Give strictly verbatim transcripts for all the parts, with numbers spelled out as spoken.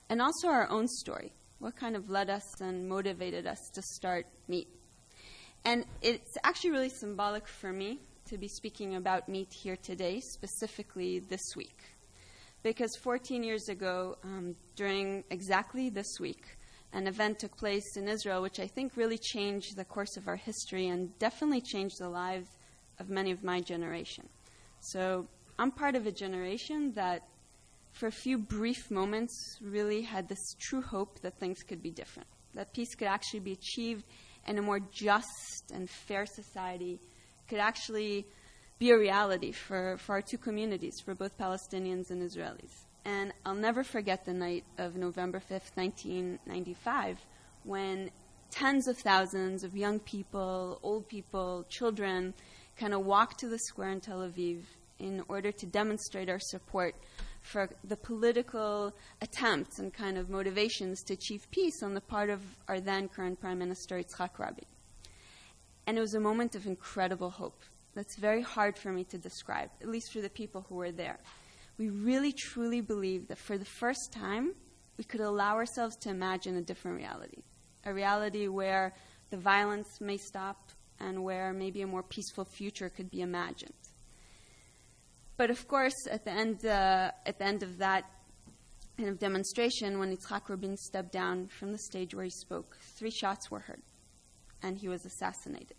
and also our own story. What kind of led us and motivated us to start Meet? And it's actually really symbolic for me to be speaking about Meet here today, specifically this week. Because fourteen years ago, um, during exactly this week, an event took place in Israel which I think really changed the course of our history and definitely changed the lives of many of my generation. So I'm part of a generation that for a few brief moments really had this true hope that things could be different, that peace could actually be achieved in a more just and fair society, could actually be a reality for, for our two communities, for both Palestinians and Israelis. And I'll never forget the night of November fifth, nineteen ninety-five, when tens of thousands of young people, old people, children, kind of walked to the square in Tel Aviv in order to demonstrate our support for the political attempts and kind of motivations to achieve peace on the part of our then current Prime Minister, Yitzhak Rabin. And it was a moment of incredible hope that's very hard for me to describe, at least for the people who were there. We really, truly believed that for the first time, we could allow ourselves to imagine a different reality, a reality where the violence may stop and where maybe a more peaceful future could be imagined. But of course, at the end, uh, at the end of that kind of demonstration, when Yitzhak Rabin stepped down from the stage where he spoke, three shots were heard, and he was assassinated.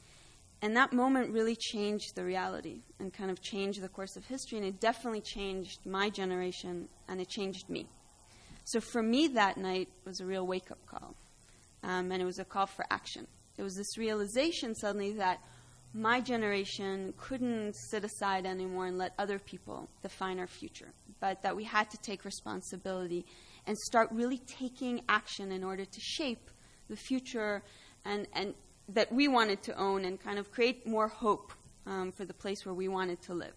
And that moment really changed the reality and kind of changed the course of history, and it definitely changed my generation, and it changed me. So for me, that night was a real wake-up call, um, and it was a call for action. It was this realization suddenly that my generation couldn't sit aside anymore and let other people define our future, but that we had to take responsibility and start really taking action in order to shape the future and, and that we wanted to own and kind of create more hope um, for the place where we wanted to live.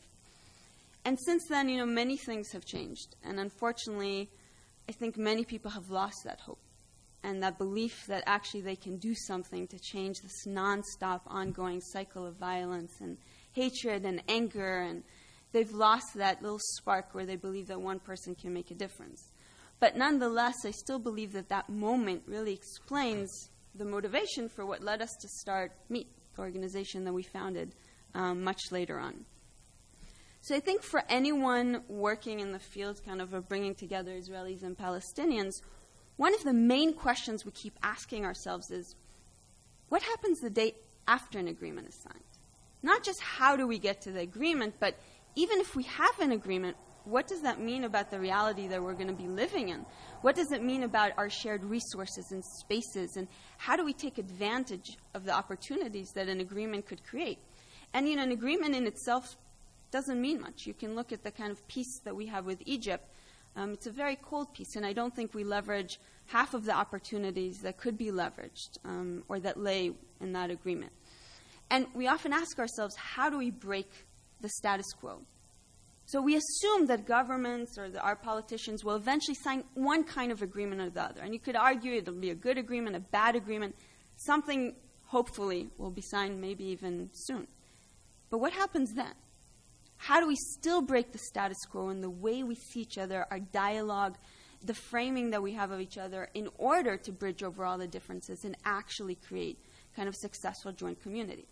And since then, you know, many things have changed. And unfortunately, I think many people have lost that hope and that belief that actually they can do something to change this nonstop ongoing cycle of violence and hatred and anger. And they've lost that little spark where they believe that one person can make a difference. But nonetheless, I still believe that that moment really explains the motivation for what led us to start Meet, the organization that we founded um, much later on. So I think for anyone working in the field kind of of bringing together Israelis and Palestinians, one of the main questions we keep asking ourselves is, what happens the day after an agreement is signed? Not just how do we get to the agreement, but even if we have an agreement, what does that mean about the reality that we're going to be living in? What does it mean about our shared resources and spaces? And how do we take advantage of the opportunities that an agreement could create? And, you know, an agreement in itself doesn't mean much. You can look at the kind of peace that we have with Egypt. Um, it's a very cold peace, and I don't think we leverage half of the opportunities that could be leveraged um, or that lay in that agreement. And we often ask ourselves, how do we break the status quo? So we assume that governments or the, our politicians will eventually sign one kind of agreement or the other. And you could argue it'll be a good agreement, a bad agreement. Something, hopefully, will be signed maybe even soon. But what happens then? How do we still break the status quo in the way we see each other, our dialogue, the framing that we have of each other in order to bridge over all the differences and actually create kind of successful joint community?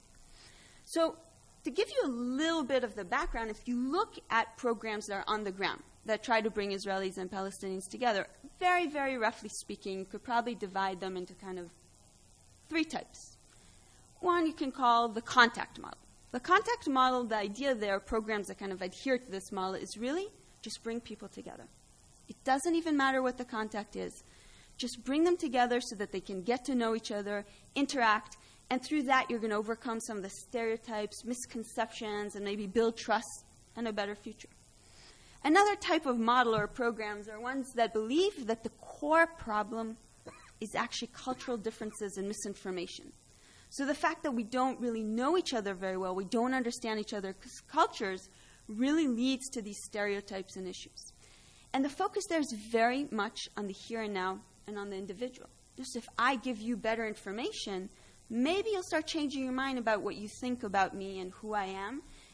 So to give you a little bit of the background, if you look at programs that are on the ground that try to bring Israelis and Palestinians together, very, very roughly speaking, you could probably divide them into kind of three types. One you can call the contact model. The contact model, the idea there, programs that kind of adhere to this model, is really just bring people together. It doesn't even matter what the contact is. Just bring them together so that they can get to know each other, interact, and through that you're going to overcome some of the stereotypes, misconceptions, and maybe build trust and a better future. Another type of model or programs are ones that believe that the core problem is actually cultural differences and misinformation. So the fact that we don't really know each other very well, we don't understand each other's cultures, really leads to these stereotypes and issues. And the focus there is very much on the here and now and on the individual. Just if I give you better information, maybe you'll start changing your mind about what you think about me and who I am,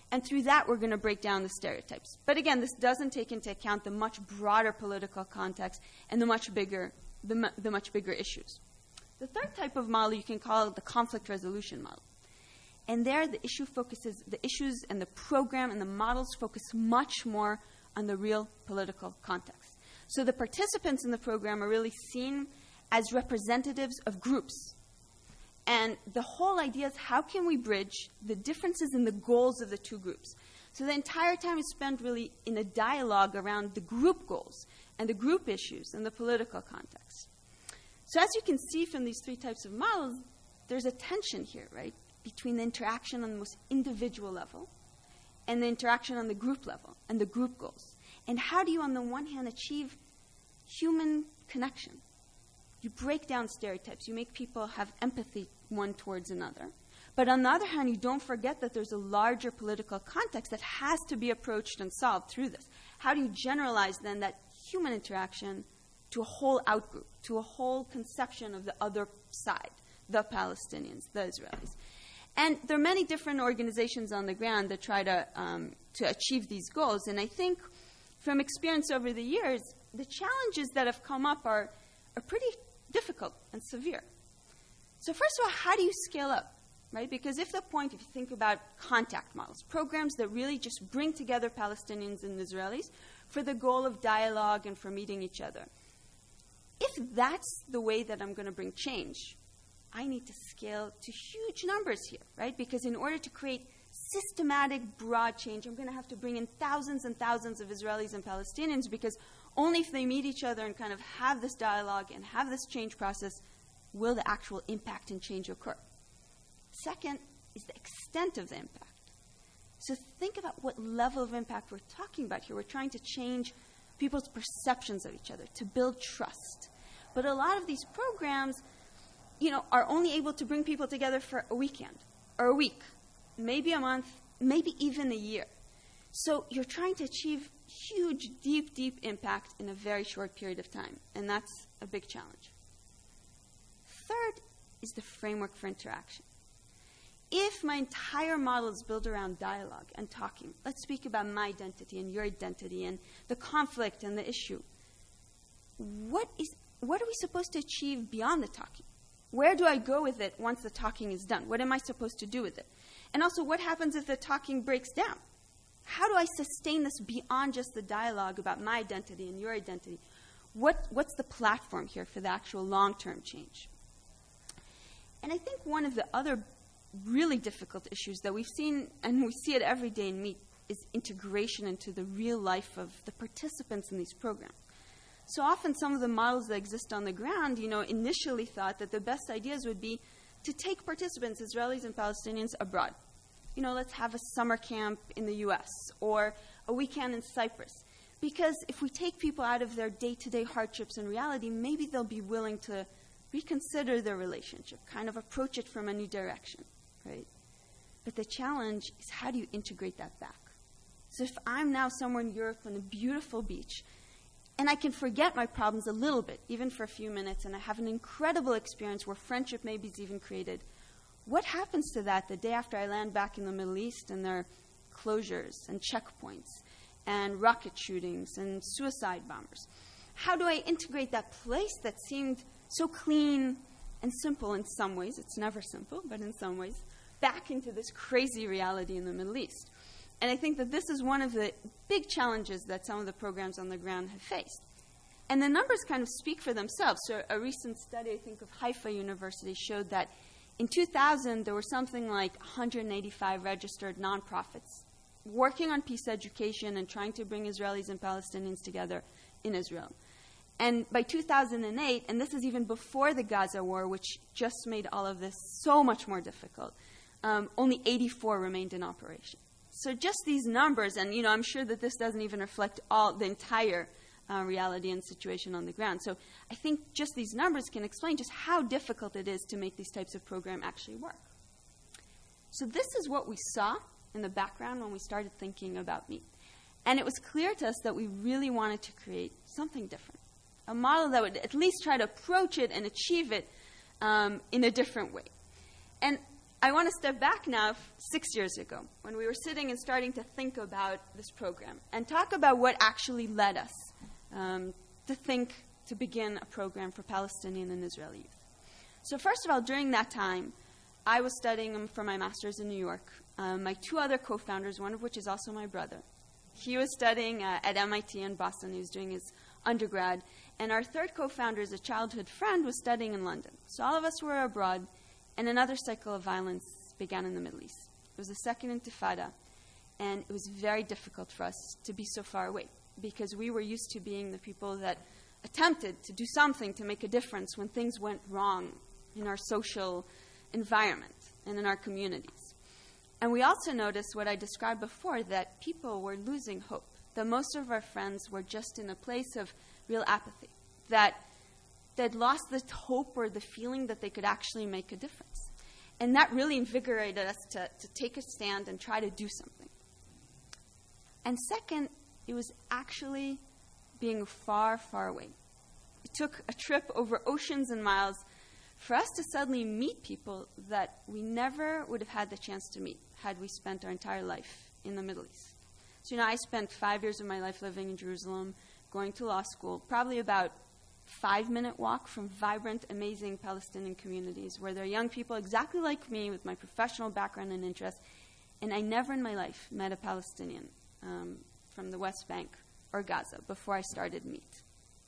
And through that, we're going to break down the stereotypes. But again, this doesn't take into account the much broader political context and the much bigger, the, mu- the much bigger issues. The third type of model you can call the conflict resolution model. And there, the issue focuses, the issues and the program and the models focus much more on the real political context. So the participants in the program are really seen as representatives of groups. And the whole idea is, how can we bridge the differences in the goals of the two groups? So the entire time is spent really in a dialogue around the group goals and the group issues and the political context. So as you can see from these three types of models, there's a tension here, right, between the interaction on the most individual level and the interaction on the group level and the group goals. And how do you, on the one hand, achieve human connection? You break down stereotypes. You make people have empathy one towards another. But on the other hand, you don't forget that there's a larger political context that has to be approached and solved through this. How do you generalize, then, that human interaction to a whole outgroup, to a whole conception of the other side, the Palestinians, the Israelis? And there are many different organizations on the ground that try to, um, to achieve these goals. And I think from experience over the years, the challenges that have come up are, are pretty difficult and severe. So first of all, how do you scale up, right? Because if the point, if you think about contact models, programs that really just bring together Palestinians and Israelis for the goal of dialogue and for meeting each other, if that's the way that I'm going to bring change, I need to scale to huge numbers here, right? Because in order to create systematic, broad change, I'm going to have to bring in thousands and thousands of Israelis and Palestinians, because only if they meet each other and kind of have this dialogue and have this change process will the actual impact and change occur. Second is the extent of the impact. So think about what level of impact we're talking about here. We're trying to change people's perceptions of each other, to build trust. But a lot of these programs, you know, are only able to bring people together for a weekend or a week, maybe a month, maybe even a year. So you're trying to achieve huge, deep, deep impact in a very short period of time, and that's a big challenge. Third is the framework for interaction. If my entire model is built around dialogue and talking, let's speak about my identity and your identity and the conflict and the issue. What is, what are we supposed to achieve beyond the talking? Where do I go with it once the talking is done? What am I supposed to do with it? And also, what happens if the talking breaks down? How do I sustain this beyond just the dialogue about my identity and your identity? What, what's the platform here for the actual long-term change? And I think one of the other really difficult issues that we've seen, and we see it every day in Meet, is integration into the real life of the participants in these programs. So often some of the models that exist on the ground, you know, initially thought that the best ideas would be to take participants, Israelis and Palestinians, abroad. You know, let's have a summer camp in the U S or a weekend in Cyprus. Because if we take people out of their day-to-day hardships and reality, maybe they'll be willing to reconsider their relationship, kind of approach it from a new direction, right? But the challenge is, how do you integrate that back? So if I'm now somewhere in Europe on a beautiful beach, and I can forget my problems a little bit, even for a few minutes, and I have an incredible experience where friendship maybe is even created, what happens to that the day after I land back in the Middle East and there are closures and checkpoints and rocket shootings and suicide bombers? How do I integrate that place that seemed so clean and simple in some ways, it's never simple, but in some ways, back into this crazy reality in the Middle East? And I think that this is one of the big challenges that some of the programs on the ground have faced. And the numbers kind of speak for themselves. So a recent study, I think, of Haifa University showed that in two thousand, there were something like one hundred eighty-five registered nonprofits working on peace education and trying to bring Israelis and Palestinians together in Israel. And by two thousand eight, and this is even before the Gaza war, which just made all of this so much more difficult, um, only eighty-four remained in operation. So just these numbers, and you know, I'm sure that this doesn't even reflect all the entire uh, reality and situation on the ground. So I think just these numbers can explain just how difficult it is to make these types of programs actually work. So this is what we saw in the background when we started thinking about Meet. And it was clear to us that we really wanted to create something different, a model that would at least try to approach it and achieve it um, in a different way. And I want to step back now f- six years ago when we were sitting and starting to think about this program and talk about what actually led us um, to think to begin a program for Palestinian and Israeli youth. So first of all, during that time, I was studying for my master's in New York. Um, my two other co-founders, one of which is also my brother, he was studying uh, at M I T in Boston. He was doing his undergrad. And our third co-founder, is a childhood friend, was studying in London. So all of us were abroad, and another cycle of violence began in the Middle East. It was the second Intifada, and it was very difficult for us to be so far away because we were used to being the people that attempted to do something to make a difference when things went wrong in our social environment and in our communities. And we also noticed what I described before, that people were losing hope, that most of our friends were just in a place of real apathy, that they'd lost the hope or the feeling that they could actually make a difference. And that really invigorated us to, to take a stand and try to do something. And second, it was actually being far, far away. It took a trip over oceans and miles for us to suddenly meet people that we never would have had the chance to meet had we spent our entire life in the Middle East. So, you know, I spent five years of my life living in Jerusalem, going to law school, probably about five-minute walk from vibrant, amazing Palestinian communities where there are young people exactly like me with my professional background and interests, and I never in my life met a Palestinian um, from the West Bank or Gaza before I started MEET.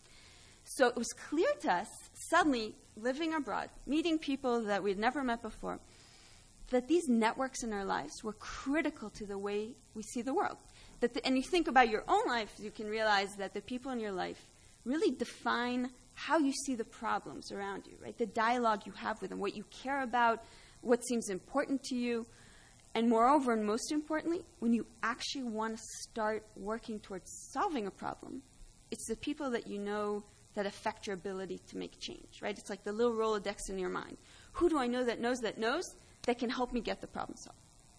So it was clear to us, suddenly, living abroad, meeting people that we'd never met before, that these networks in our lives were critical to the way we see the world. That the, and you think about your own life, you can realize that the people in your life really define how you see the problems around you, right? The dialogue you have with them, what you care about, what seems important to you. And moreover, and most importantly, when you actually want to start working towards solving a problem, it's the people that you know that affect your ability to make change, right? It's like the little Rolodex in your mind. Who do I know that knows that knows that can help me get the problem solved?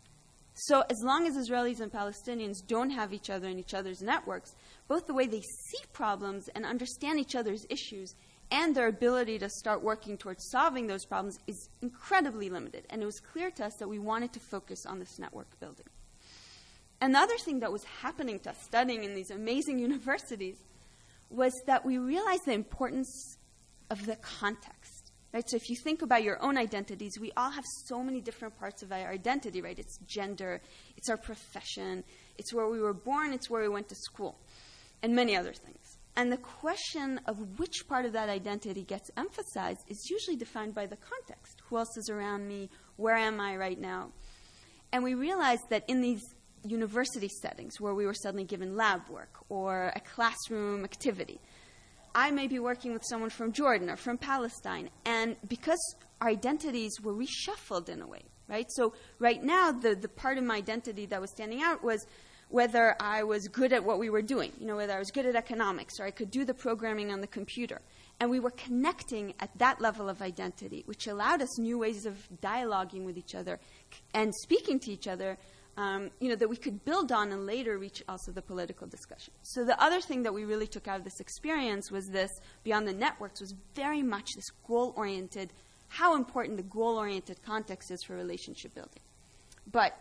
So as long as Israelis and Palestinians don't have each other in each other's networks, both the way they see problems and understand each other's issues and their ability to start working towards solving those problems is incredibly limited. And it was clear to us that we wanted to focus on this network building. Another thing that was happening to us studying in these amazing universities was that we realized the importance of the context, right? So if you think about your own identities, we all have so many different parts of our identity, right? It's gender, it's our profession, it's where we were born, it's where we went to school, and many other things. And the question of which part of that identity gets emphasized is usually defined by the context. Who else is around me? Where am I right now? And we realized that in these university settings where we were suddenly given lab work or a classroom activity, I may be working with someone from Jordan or from Palestine, and because our identities were reshuffled in a way, right? So right now, the, the part of my identity that was standing out was whether I was good at what we were doing, you know, whether I was good at economics or I could do the programming on the computer. And we were connecting at that level of identity, which allowed us new ways of dialoguing with each other and speaking to each other, um, you know, that we could build on and later reach also the political discussion. So the other thing that we really took out of this experience was this, beyond the networks, was very much this goal-oriented, how important the goal-oriented context is for relationship building. But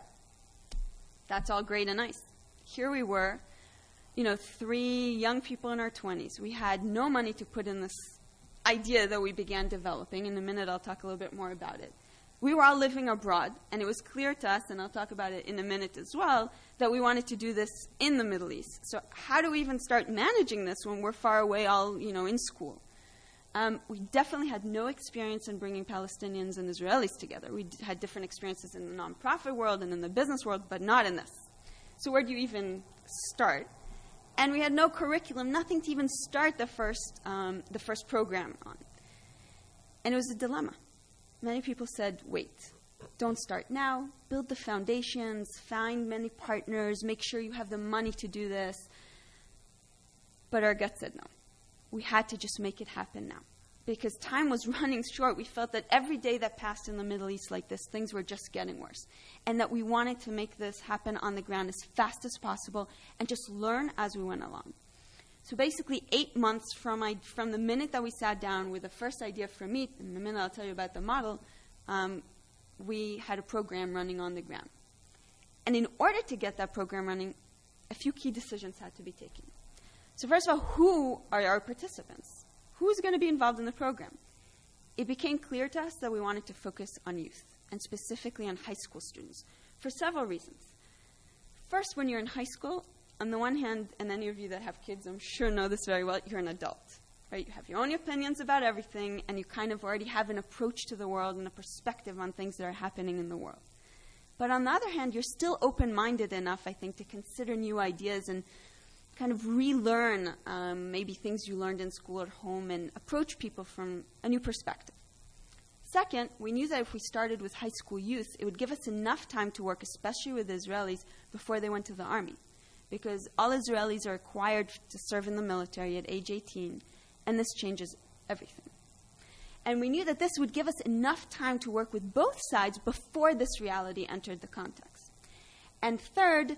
that's all great and nice. Here we were, you know, three young people in our twenties. We had no money to put in this idea that we began developing. In a minute, I'll talk a little bit more about it. We were all living abroad, and it was clear to us, and I'll talk about it in a minute as well, that we wanted to do this in the Middle East. So how do we even start managing this when we're far away, all, you know, in school? Um, we definitely had no experience in bringing Palestinians and Israelis together. We d- had different experiences in the nonprofit world and in the business world, but not in this. So where do you even start? And we had no curriculum, nothing to even start the first, um, the first program on. And it was a dilemma. Many people said, wait, don't start now. Build the foundations, find many partners, make sure you have the money to do this. But our gut said no. We had to just make it happen now. Because time was running short. We felt that every day that passed in the Middle East like this, things were just getting worse. And that we wanted to make this happen on the ground as fast as possible and just learn as we went along. So basically eight months from, I, from the minute that we sat down with the first idea for MEET, and in a minute I'll tell you about the model, um, we had a program running on the ground. And in order to get that program running, a few key decisions had to be taken. So first of all, who are our participants? Who's going to be involved in the program? It became clear to us that we wanted to focus on youth, and specifically on high school students, for several reasons. First, when you're in high school, on the one hand, and any of you that have kids, I'm sure know this very well, you're an adult, right? You have your own opinions about everything, and you kind of already have an approach to the world and a perspective on things that are happening in the world. But on the other hand, you're still open-minded enough, I think, to consider new ideas and kind of relearn um, maybe things you learned in school or home and approach people from a new perspective. Second, we knew that if we started with high school youth, it would give us enough time to work, especially with Israelis, before they went to the army. Because all Israelis are required to serve in the military at age eighteen, and this changes everything. And we knew that this would give us enough time to work with both sides before this reality entered the context. And third,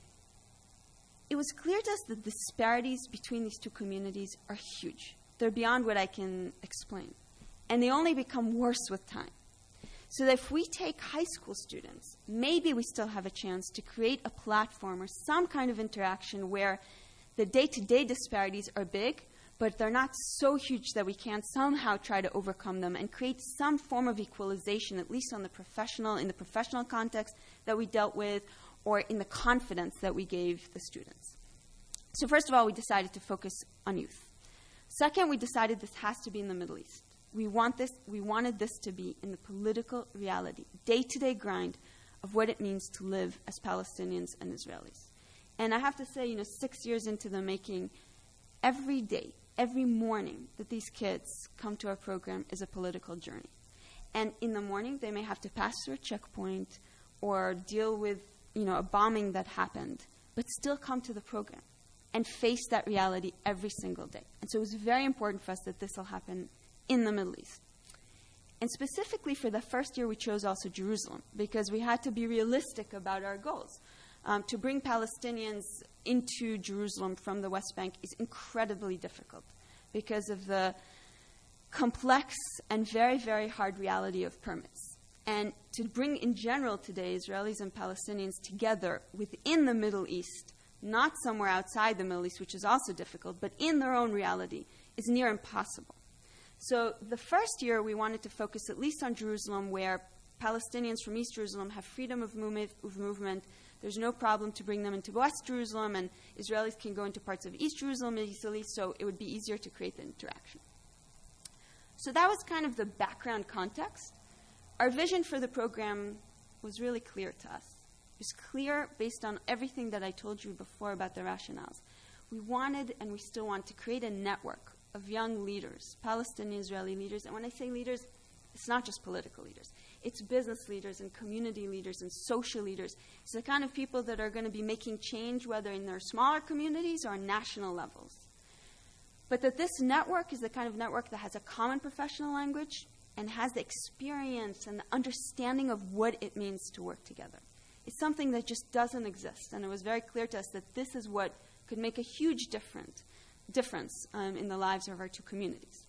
it was clear to us that the disparities between these two communities are huge. They're beyond what I can explain. And they only become worse with time. So that if we take high school students, maybe we still have a chance to create a platform or some kind of interaction where the day-to-day disparities are big, but they're not so huge that we can't somehow try to overcome them and create some form of equalization, at least on the professional, in the professional context that we dealt with, or in the confidence that we gave the students. So first of all, we decided to focus on youth. Second, we decided this has to be in the Middle East. We want this, we wanted this to be in the political reality, day-to-day grind of what it means to live as Palestinians and Israelis. And I have to say, you know, six years into the making, every day, every morning that these kids come to our program is a political journey. And in the morning, they may have to pass through a checkpoint or deal with, you know, a bombing that happened, but still come to the program and face that reality every single day. And so it was very important for us that this will happen in the Middle East. And specifically for the first year, we chose also Jerusalem because we had to be realistic about our goals. Um, to bring Palestinians into Jerusalem from the West Bank is incredibly difficult because of the complex and very, very hard reality of permits. And to bring in general today Israelis and Palestinians together within the Middle East, not somewhere outside the Middle East, which is also difficult, but in their own reality, is near impossible. So the first year we wanted to focus at least on Jerusalem, where Palestinians from East Jerusalem have freedom of movement, of movement. There's no problem to bring them into West Jerusalem, and Israelis can go into parts of East Jerusalem easily, so it would be easier to create the interaction. So that was kind of the background context. Our vision for the program was really clear to us. It was clear based on everything that I told you before about the rationales. We wanted, and we still want, to create a network of young leaders, Palestinian Israeli leaders. And when I say leaders, it's not just political leaders. It's business leaders and community leaders and social leaders. It's the kind of people that are going to be making change, whether in their smaller communities or on national levels. But that this network is the kind of network that has a common professional language and has the experience and the understanding of what it means to work together. It's something that just doesn't exist. And it was very clear to us that this is what could make a huge different, difference um, in the lives of our two communities.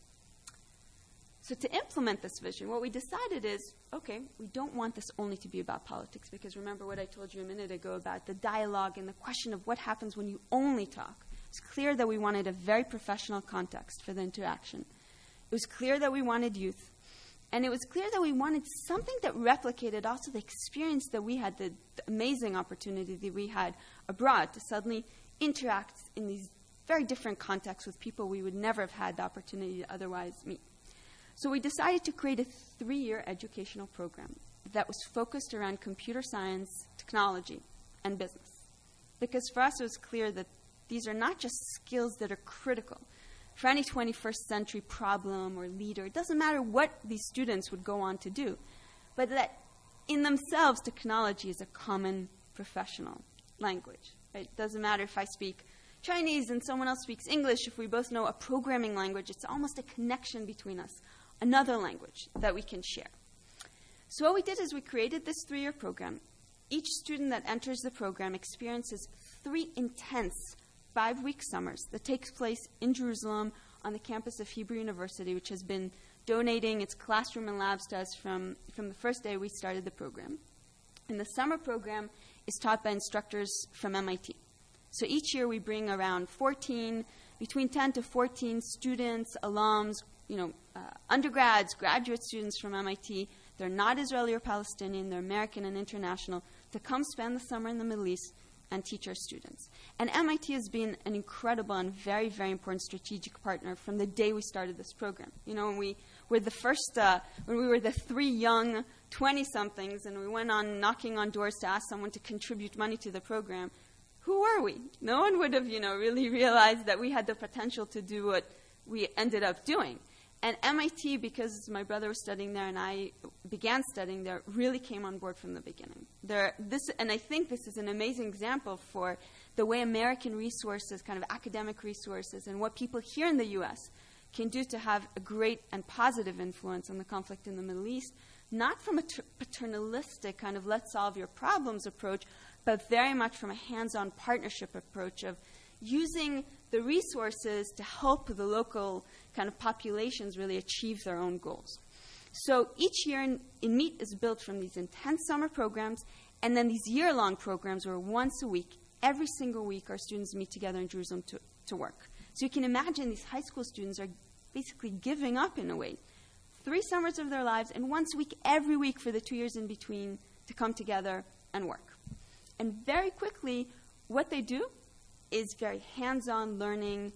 So to implement this vision, what we decided is, okay, we don't want this only to be about politics, because remember what I told you a minute ago about the dialogue and the question of what happens when you only talk. It's clear that we wanted a very professional context for the interaction. It was clear that we wanted youth. And it was clear that we wanted something that replicated also the experience that we had, the, the amazing opportunity that we had abroad to suddenly interact in these very different contexts with people we would never have had the opportunity to otherwise meet. So we decided to create a three-year educational program that was focused around computer science, technology, and business. Because for us it was clear that these are not just skills that are critical for any twenty-first century problem or leader. It doesn't matter what these students would go on to do, but that in themselves technology is a common professional language. Right? It doesn't matter if I speak Chinese and someone else speaks English. If we both know a programming language, it's almost a connection between us, another language that we can share. So what we did is we created this three-year program. Each student that enters the program experiences three intense five-week summers that takes place in Jerusalem on the campus of Hebrew University, which has been donating its classroom and labs to us from, from the first day we started the program. And the summer program is taught by instructors from M I T. So each year we bring around fourteen, between ten to fourteen students, alums, you know, uh, undergrads, graduate students from M I T. They're not Israeli or Palestinian, they're American and international, to come spend the summer in the Middle East and teach our students. And M I T has been an incredible and very, very important strategic partner from the day we started this program. You know, when we were the first, uh, when we were the three young twenty-somethings and we went on knocking on doors to ask someone to contribute money to the program, who were we? No one would have, you know, really realized that we had the potential to do what we ended up doing. And M I T, because my brother was studying there and I began studying there, really came on board from the beginning. There, this, and I think this is an amazing example for the way American resources, kind of academic resources, and what people here in the U S can do to have a great and positive influence on the conflict in the Middle East, not from a t- paternalistic kind of let's solve your problems approach, but very much from a hands-on partnership approach of using the resources to help the local kind of populations really achieve their own goals. So each year in, in MEET is built from these intense summer programs and then these year-long programs where once a week, every single week, our students meet together in Jerusalem to, to work. So you can imagine these high school students are basically giving up in a way. Three summers of their lives and once a week, every week for the two years in between to come together and work. And very quickly, what they do is very hands-on learning,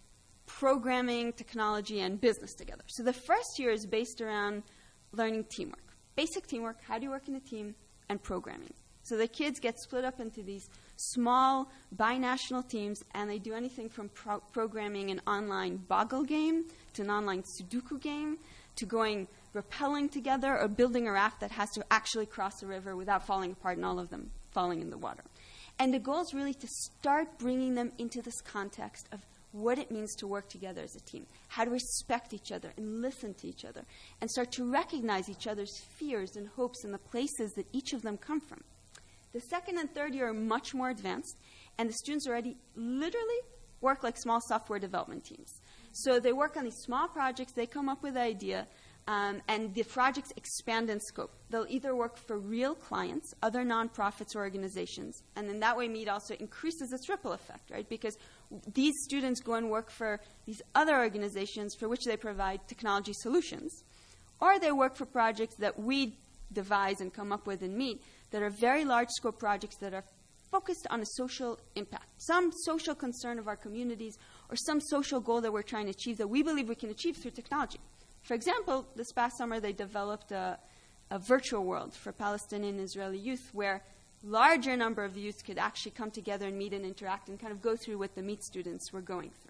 programming, technology, and business together. So the first year is based around learning teamwork. Basic teamwork, how do you work in a team, and programming. So the kids get split up into these small binational teams, and they do anything from pro- programming an online Boggle game to an online Sudoku game to going rappelling together or building a raft that has to actually cross a river without falling apart and all of them falling in the water. And the goal is really to start bringing them into this context of what it means to work together as a team, how to respect each other and listen to each other, and start to recognize each other's fears and hopes and the places that each of them come from. The second and third year are much more advanced, and the students already literally work like small software development teams. So they work on these small projects, they come up with an idea, um, and the projects expand in scope. They'll either work for real clients, other nonprofits or organizations, and in that way MEET also increases its ripple effect, right? Because these students go and work for these other organizations for which they provide technology solutions, or they work for projects that we devise and come up with in MEET that are very large scope projects that are focused on a social impact, some social concern of our communities or some social goal that we're trying to achieve that we believe we can achieve through technology. For example, this past summer they developed a, a virtual world for Palestinian and Israeli youth where larger number of youth could actually come together and meet and interact and kind of go through what the MEET students were going through.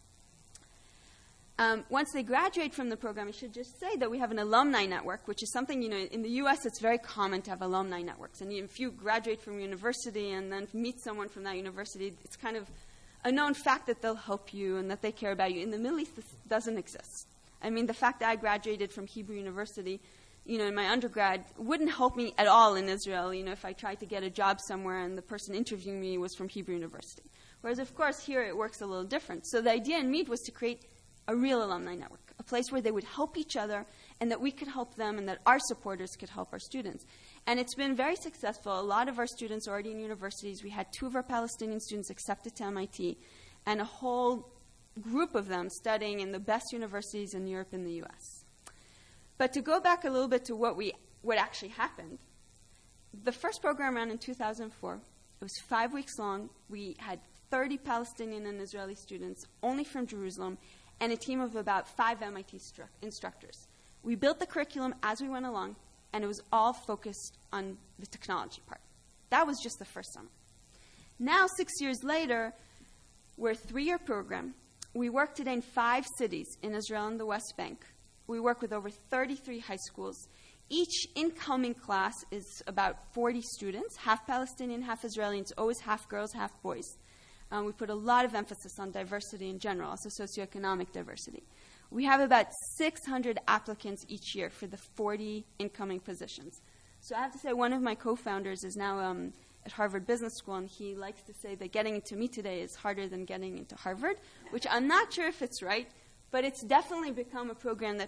Um, once they graduate from the program, I should just say that we have an alumni network, which is something, you know, in the U S it's very common to have alumni networks. And if you graduate from university and then meet someone from that university, it's kind of a known fact that they'll help you and that they care about you. In the Middle East, this doesn't exist. I mean, the fact that I graduated from Hebrew University, you know, in my undergrad wouldn't help me at all in Israel, you know, if I tried to get a job somewhere and the person interviewing me was from Hebrew University. Whereas, of course, here it works a little different. So the idea in MEET was to create a real alumni network, a place where they would help each other and that we could help them and that our supporters could help our students. And it's been very successful. A lot of our students are already in universities. We had two of our Palestinian students accepted to M I T and a whole group of them studying in the best universities in Europe and the U S. But to go back a little bit to what we what actually happened, the first program ran in two thousand four. It was five weeks long. We had thirty Palestinian and Israeli students, only from Jerusalem, and a team of about five M I T stru- instructors. We built the curriculum as we went along, and it was all focused on the technology part. That was just the first summer. Now, six years later, we're a three-year program. We work today in five cities in Israel and the West Bank. We work with over thirty-three high schools. Each incoming class is about forty students, half Palestinian, half Israeli. It's always half girls, half boys. Um, we put a lot of emphasis on diversity in general, also socioeconomic diversity. We have about six hundred applicants each year for the forty incoming positions. So I have to say one of my co-founders is now um, at Harvard Business School, and he likes to say that getting into MEET today is harder than getting into Harvard, which I'm not sure if it's right, but it's definitely become a program that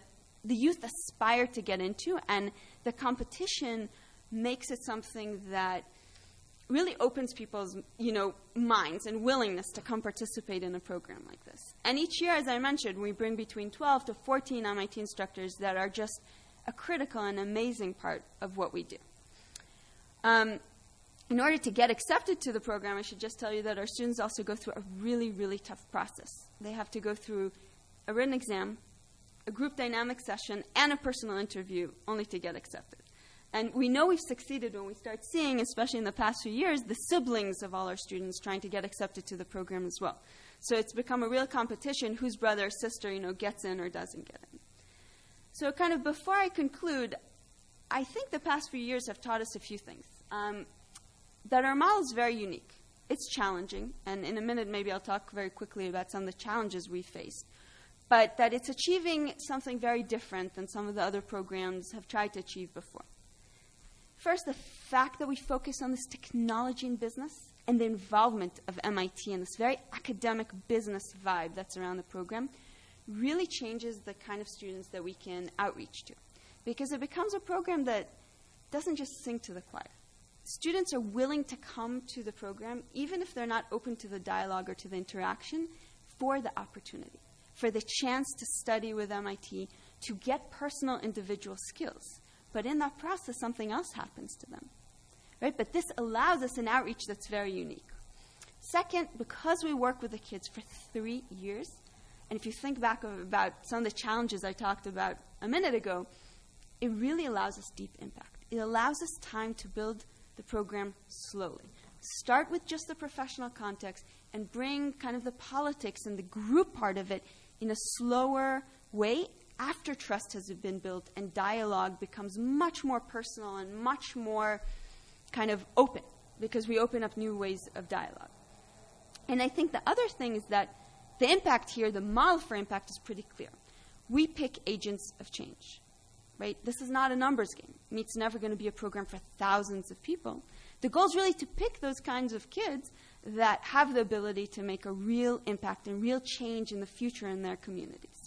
the youth aspire to get into, and the competition makes it something that really opens people's, you know, minds and willingness to come participate in a program like this. And each year, as I mentioned, we bring between twelve to fourteen M I T instructors that are just a critical and amazing part of what we do. Um, in order to get accepted to the program, I should just tell you that our students also go through a really, really tough process. They have to go through a written exam, a group dynamic session, and a personal interview only to get accepted. And we know we've succeeded when we start seeing, especially in the past few years, the siblings of all our students trying to get accepted to the program as well. So it's become a real competition whose brother or sister, you know, gets in or doesn't get in. So kind of before I conclude, I think the past few years have taught us a few things. Um, that our model is very unique. It's challenging, and in a minute maybe I'll talk very quickly about some of the challenges we faced. But that it's achieving something very different than some of the other programs have tried to achieve before. First, the fact that we focus on this technology and business and the involvement of M I T and this very academic business vibe that's around the program really changes the kind of students that we can outreach to. Because it becomes a program that doesn't just sing to the choir. Students are willing to come to the program, even if they're not open to the dialogue or to the interaction, for the opportunity, for the chance to study with M I T, to get personal individual skills. But in that process, something else happens to them. Right? But this allows us an outreach that's very unique. Second, because we work with the kids for three years, and if you think back of about some of the challenges I talked about a minute ago, it really allows us deep impact. It allows us time to build the program slowly. Start with just the professional context and bring kind of the politics and the group part of it in a slower way after trust has been built and dialogue becomes much more personal and much more kind of open, because we open up new ways of dialogue. And I think the other thing is that the impact here, the model for impact, is pretty clear. We pick agents of change. Right? This is not a numbers game. MEET's never going to be a program for thousands of people. The goal is really to pick those kinds of kids that have the ability to make a real impact and real change in the future in their communities.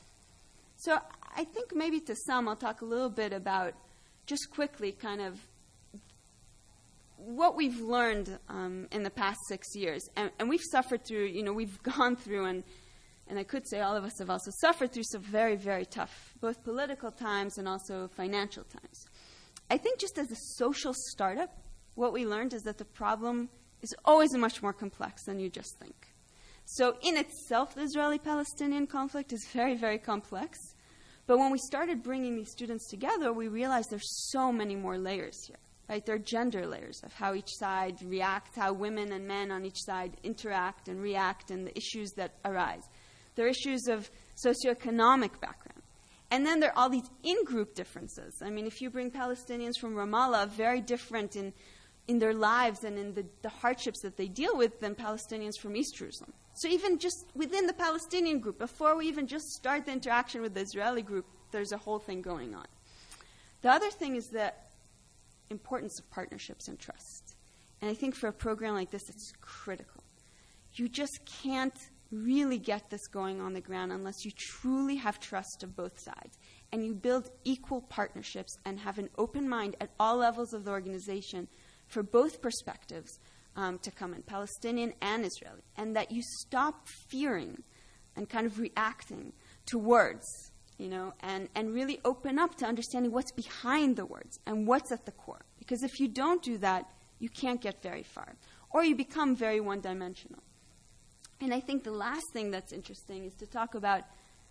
So I think maybe to sum, I'll talk a little bit about, just quickly, kind of what we've learned um, in the past six years. And, and we've suffered through, you know, we've gone through and And I could say all of us have also suffered through some very, very tough, both political times and also financial times. I think just as a social startup, what we learned is that the problem is always much more complex than you just think. So in itself, the Israeli-Palestinian conflict is very, very complex. But when we started bringing these students together, we realized there's so many more layers here. Right? There are gender layers of how each side reacts, how women and men on each side interact and react, and the issues that arise. There are issues of socioeconomic background. And then there are all these in-group differences. I mean, if you bring Palestinians from Ramallah, very different in, in their lives and in the, the hardships that they deal with than Palestinians from East Jerusalem. So even just within the Palestinian group, before we even just start the interaction with the Israeli group, there's a whole thing going on. The other thing is the importance of partnerships and trust. And I think for a program like this, it's critical. You just can't really get this going on the ground unless you truly have trust of both sides and you build equal partnerships and have an open mind at all levels of the organization for both perspectives um, to come in, Palestinian and Israeli, and that you stop fearing and kind of reacting to words, you know, and, and really open up to understanding what's behind the words and what's at the core. Because if you don't do that, you can't get very far, or you become very one-dimensional. And I think the last thing that's interesting is to talk about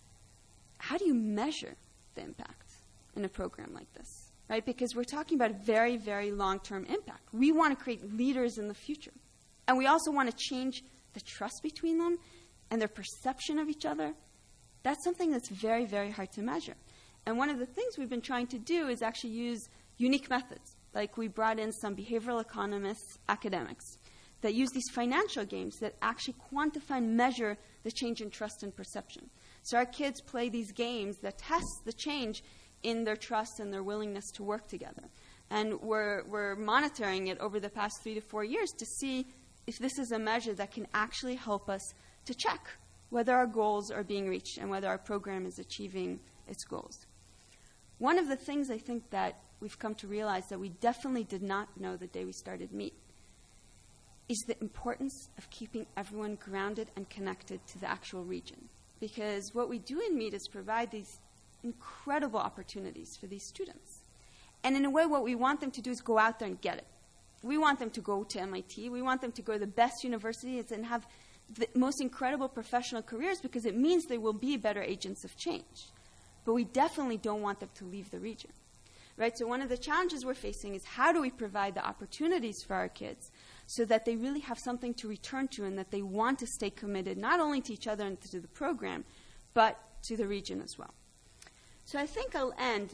how do you measure the impact in a program like this, right? Because we're talking about a very, very long-term impact. We want to create leaders in the future. And we also want to change the trust between them and their perception of each other. That's something that's very, very hard to measure. And one of the things we've been trying to do is actually use unique methods. Like we brought in some behavioral economists, academics, that use these financial games that actually quantify and measure the change in trust and perception. So our kids play these games that test the change in their trust and their willingness to work together. And we're, we're monitoring it over the past three to four years to see if this is a measure that can actually help us to check whether our goals are being reached and whether our program is achieving its goals. one of the things I think that we've come to realize that we definitely did not know the day we started Meet is the importance of keeping everyone grounded and connected to the actual region. Because what we do in Meet is provide these incredible opportunities for these students. And in a way, what we want them to do is go out there and get it. We want them to go to M I T. We want them to go to the best universities and have the most incredible professional careers, because it means they will be better agents of change. But we definitely don't want them to leave the region, right? So one of the challenges we're facing is how do we provide the opportunities for our kids so that they really have something to return to and that they want to stay committed not only to each other and to the program, but to the region as well. So I think I'll end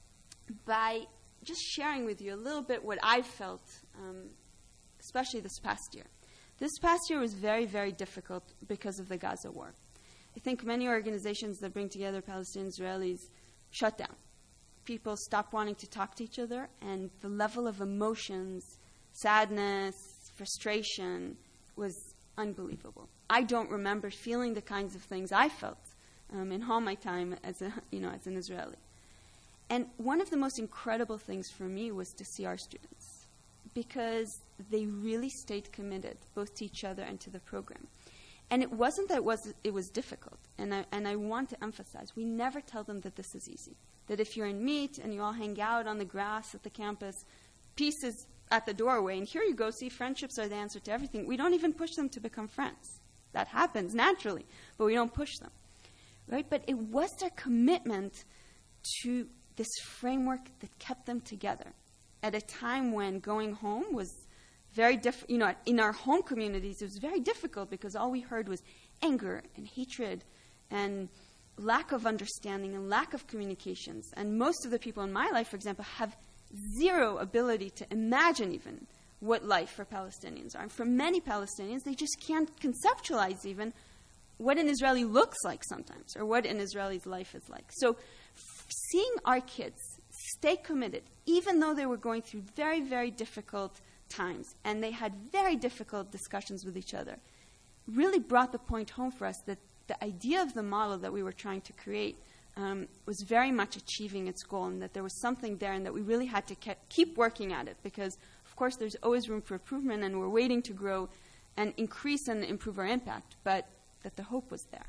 by just sharing with you a little bit what I felt, um, especially this past year. This past year was very, very difficult because of the Gaza war. I think many organizations that bring together Palestinian Israelis shut down. People stopped wanting to talk to each other, and the level of emotions, sadness, frustration was unbelievable. I don't remember feeling the kinds of things I felt um, in all my time as a, you know, as an Israeli. And one of the most incredible things for me was to see our students, because they really stayed committed both to each other and to the program. And it wasn't that it was, it was difficult. And I, and I want to emphasize, we never tell them that this is easy. That if you're in Meet and you all hang out on the grass at the campus, peace is at the doorway, and here you go, see, friendships are the answer to everything. We don't even push them to become friends. That happens naturally, but we don't push them, right? But it was their commitment to this framework that kept them together at a time when going home was very different. You know, in our home communities, it was very difficult because all we heard was anger and hatred and lack of understanding and lack of communications. And most of the people in my life, for example, have zero ability to imagine even what life for Palestinians are. And for many Palestinians, they just can't conceptualize even what an Israeli looks like sometimes or what an Israeli's life is like. So f- seeing our kids stay committed, even though they were going through very, very difficult times and they had very difficult discussions with each other, really brought the point home for us that the idea of the model that we were trying to create um, was very much achieving its goal, and that there was something there and that we really had to ke- keep working at it, because, of course, there's always room for improvement and we're waiting to grow and increase and improve our impact, but that the hope was there.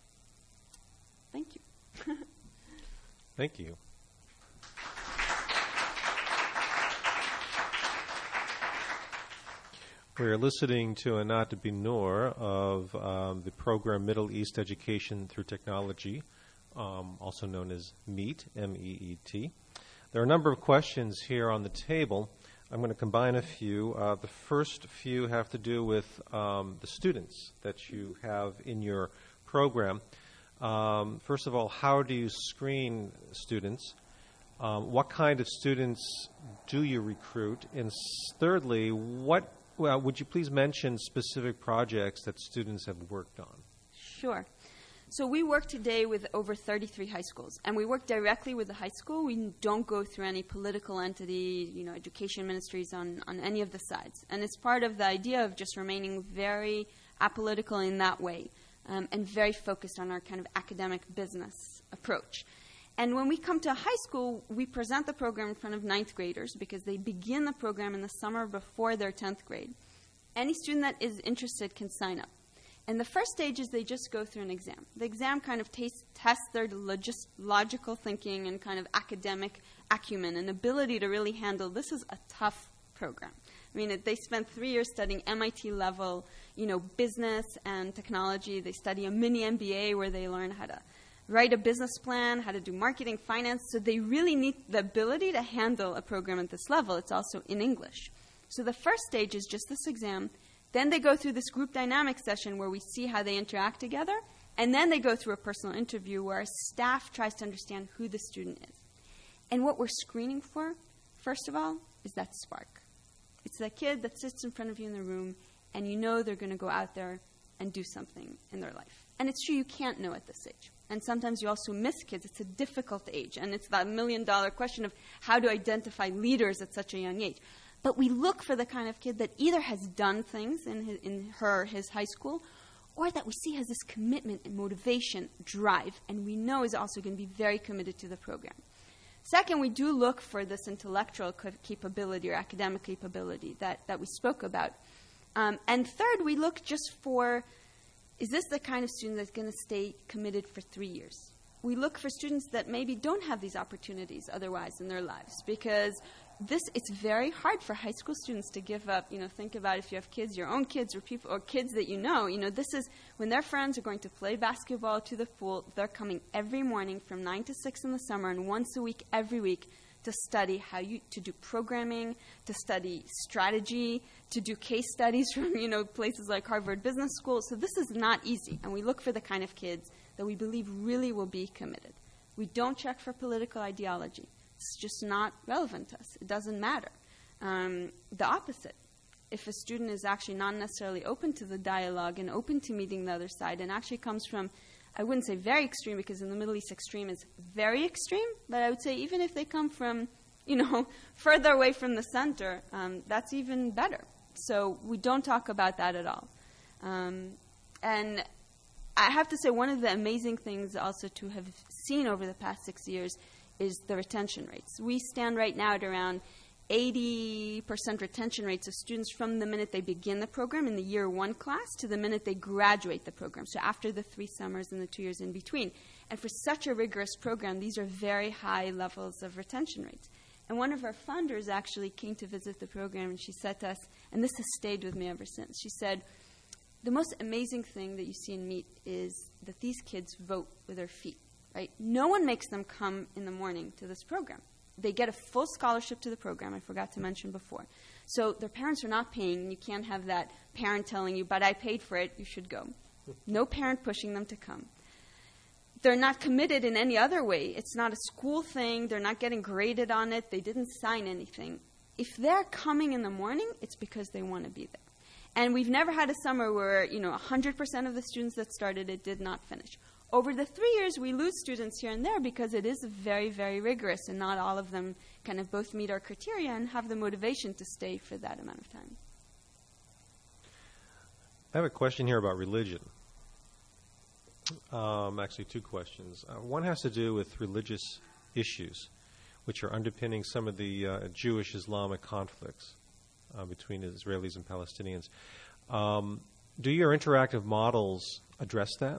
Thank you. Thank you. We're listening to Anat Binur of um, the program Middle East Education Through Technology, um, also known as MEET, M E E T. There are a number of questions here on the table. I'm going to combine a few. Uh, the first few have to do with um, the students that you have in your program. Um, first of all, how do you screen students? Um, what kind of students do you recruit? And s- thirdly, what Well, would you please mention specific projects that students have worked on? Sure. So we work today with over thirty-three high schools, and we work directly with the high school. We don't go through any political entity, you know, education ministries on, on any of the sides. And it's part of the idea of just remaining very apolitical in that way, um, and very focused on our kind of academic business approach. And when we come to high school, we present the program in front of ninth graders because they begin the program in the summer before their tenth grade. Any student that is interested can sign up. And the first stage is they just go through an exam. The exam kind of taste, tests their logis- logical thinking and kind of academic acumen and ability to really handle. This is a tough program. I mean, it, they spend three years studying M I T level, you know, business and technology. They study a mini M B A where they learn how to write a business plan, how to do marketing, finance. So they really need the ability to handle a program at this level. It's also in English. So the first stage is just this exam. Then they go through this group dynamic session where we see how they interact together. And then they go through a personal interview where our staff tries to understand who the student is. And what we're screening for, first of all, is that spark. It's that kid that sits in front of you in the room and you know they're going to go out there and do something in their life. And it's true you can't know at this age. And sometimes you also miss kids. It's a difficult age. And it's that million-dollar question of how to identify leaders at such a young age. But we look for the kind of kid that either has done things in, his, in her or his high school, or that we see has this commitment and motivation, drive, and we know is also going to be very committed to the program. Second, we do look for this intellectual capability or academic capability that, that we spoke about. Um, and third, we look just for, is this the kind of student that's going to stay committed for three years? We look for students that maybe don't have these opportunities otherwise in their lives, because this, it's very hard for high school students to give up. You know, think about if you have kids, your own kids or people or kids that you know. You know, this is when their friends are going to play basketball to the pool. They're coming every morning from nine to six in the summer and once a week every week to study how you to do programming, to study strategy, to do case studies from you know places like Harvard Business School. So this is not easy, and we look for the kind of kids that we believe really will be committed. We don't check for political ideology. It's just not relevant to us. It doesn't matter. Um, the opposite. If a student is actually not necessarily open to the dialogue and open to meeting the other side and actually comes from, I wouldn't say very extreme, because in the Middle East extreme is very extreme, but I would say even if they come from, you know, further away from the center, um, that's even better. So we don't talk about that at all. Um, and I have to say one of the amazing things also to have seen over the past six years is the retention rates. We stand right now at around eighty percent retention rates of students from the minute they begin the program in the year one class to the minute they graduate the program, so after the three summers and the two years in between. And for such a rigorous program, these are very high levels of retention rates. And one of our funders actually came to visit the program, and she said to us, and this has stayed with me ever since, she said, the most amazing thing that you see in MEET is that these kids vote with their feet. Right? No one makes them come in the morning to this program. They get a full scholarship to the program, I forgot to mention before. So their parents are not paying, and you can't have that parent telling you, but I paid for it, you should go. No parent pushing them to come. They're not committed in any other way. It's not a school thing. They're not getting graded on it. They didn't sign anything. If they're coming in the morning, it's because they want to be there. And we've never had a summer where, you know, one hundred percent of the students that started it did not finish. Over the three years, we lose students here and there because it is very, very rigorous, and not all of them kind of both meet our criteria and have the motivation to stay for that amount of time. I have a question here about religion. Um, actually, two questions. Uh, one has to do with religious issues, which are underpinning some of the uh, Jewish-Islamic conflicts uh, between Israelis and Palestinians. Um, do your interactive models address that?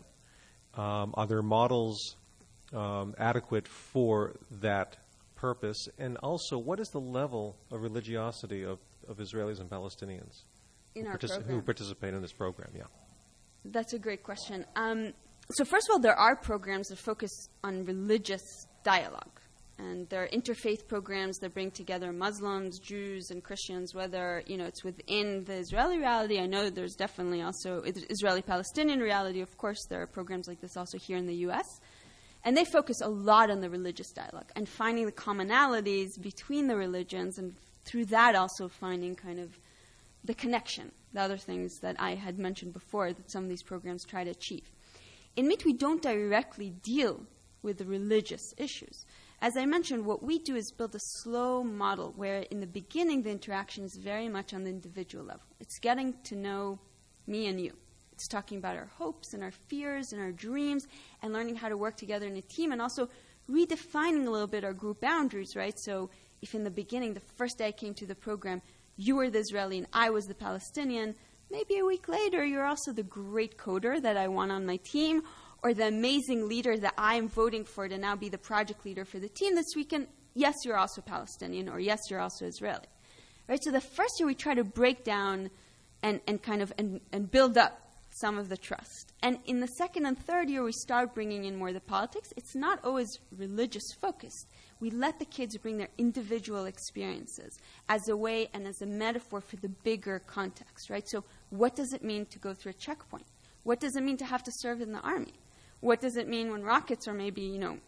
Um, are there models um, adequate for that purpose? And also, what is the level of religiosity of, of Israelis and Palestinians in who, our partic- program? who participate in this program? Yeah, that's a great question. Um, so first of all, there are programs that focus on religious dialogue. And there are interfaith programs that bring together Muslims, Jews, and Christians, whether you know it's within the Israeli reality. I know there's definitely also Israeli-Palestinian reality. Of course, there are programs like this also here in the U S And they focus a lot on the religious dialogue and finding the commonalities between the religions, and through that also finding kind of the connection, the other things that I had mentioned before that some of these programs try to achieve. In MEET, we don't directly deal with the religious issues. As I mentioned, what we do is build a slow model where in the beginning the interaction is very much on the individual level. It's getting to know me and you. It's talking about our hopes and our fears and our dreams and learning how to work together in a team, and also redefining a little bit our group boundaries, right? So if in the beginning, the first day I came to the program, you were the Israeli and I was the Palestinian, maybe a week later you're also the great coder that I want on my team, or the amazing leader that I am voting for to now be the project leader for the team this weekend. Yes, you're also Palestinian, or yes, you're also Israeli. Right? So the first year we try to break down and, and kind of and, and build up some of the trust. And in the second and third year, we start bringing in more the politics. It's not always religious focused. We let the kids bring their individual experiences as a way and as a metaphor for the bigger context, right? So what does it mean to go through a checkpoint? What does it mean to have to serve in the army? What does it mean when rockets are maybe, you know,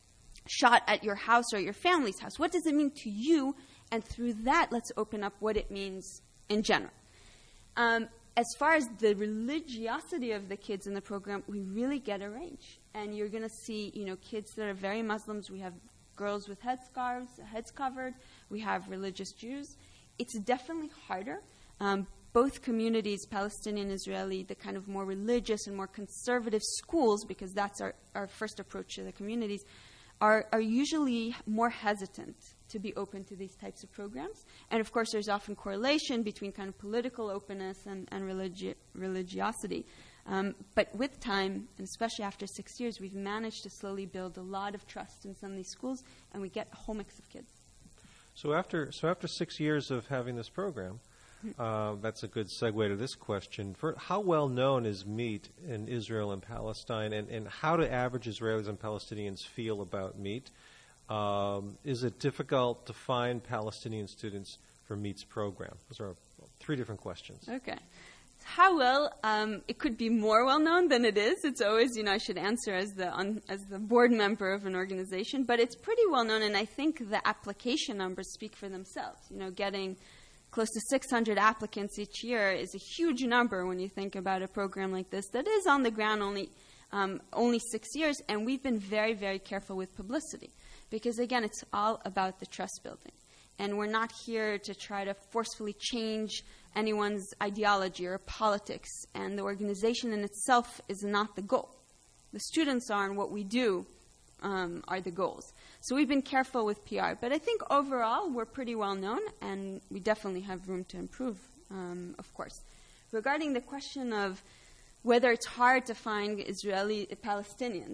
shot at your house or your family's house? What does it mean to you? And through that, let's open up what it means in general. Um, as far as the religiosity of the kids in the program, we really get a range. And you're going to see, you know, kids that are very Muslims. We have girls with headscarves, heads covered. We have religious Jews. It's definitely harder. Um, both communities, Palestinian, Israeli, the kind of more religious and more conservative schools, because that's our, our first approach to the communities, are, are usually more hesitant to be open to these types of programs. And of course, there's often correlation between kind of political openness and, and religi- religiosity. Um, but with time, and especially after six years, we've managed to slowly build a lot of trust in some of these schools, and we get a whole mix of kids. So after so after six years of having this program, uh, that's a good segue to this question. For how well known is MEET in Israel and Palestine, and, and how do average Israelis and Palestinians feel about MEET? Um, is it difficult to find Palestinian students for MEET's program? Those are three different questions. Okay. How well? Um, it could be more well known than it is. It's always, you know, I should answer as the un, as the board member of an organization, but it's pretty well known, and I think the application numbers speak for themselves. You know, getting close to six hundred applicants each year is a huge number when you think about a program like this that is on the ground only um, only six years, and we've been very, very careful with publicity because, again, it's all about the trust building, and we're not here to try to forcefully change anyone's ideology or politics, and the organization in itself is not the goal. The students are, and what we do um, are the goals. So we've been careful with P R, but I think overall we're pretty well known, and we definitely have room to improve, um, of course. Regarding the question of whether it's hard to find Israeli Palestinians,